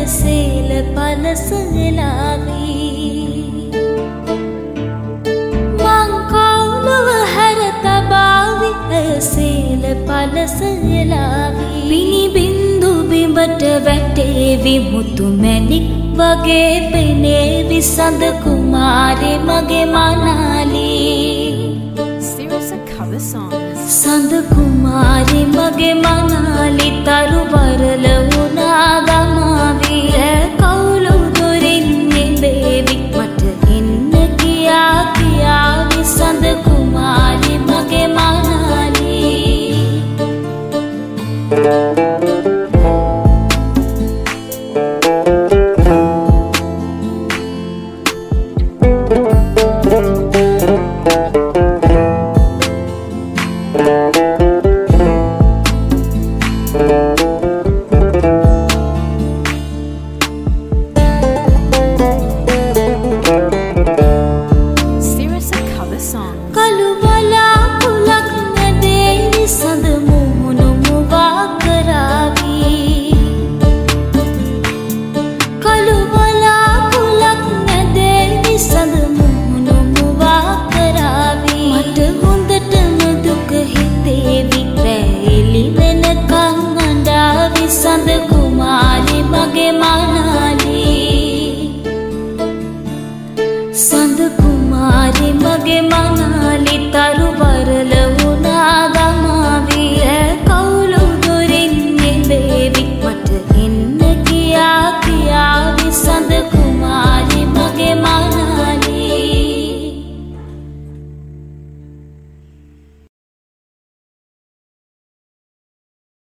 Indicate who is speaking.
Speaker 1: සේල පලසලාවී මංකවුලුව හැර තබාවි සේල පලසලාවී විනි බින්දු බිඹට වැටේවි මුතු මැණික් වගේ පෙනේවි සඳ කුමාරේ මගේ මනාලී
Speaker 2: cover songs.
Speaker 1: සඳ කුමාරි මගේ මනාලි තරු වරල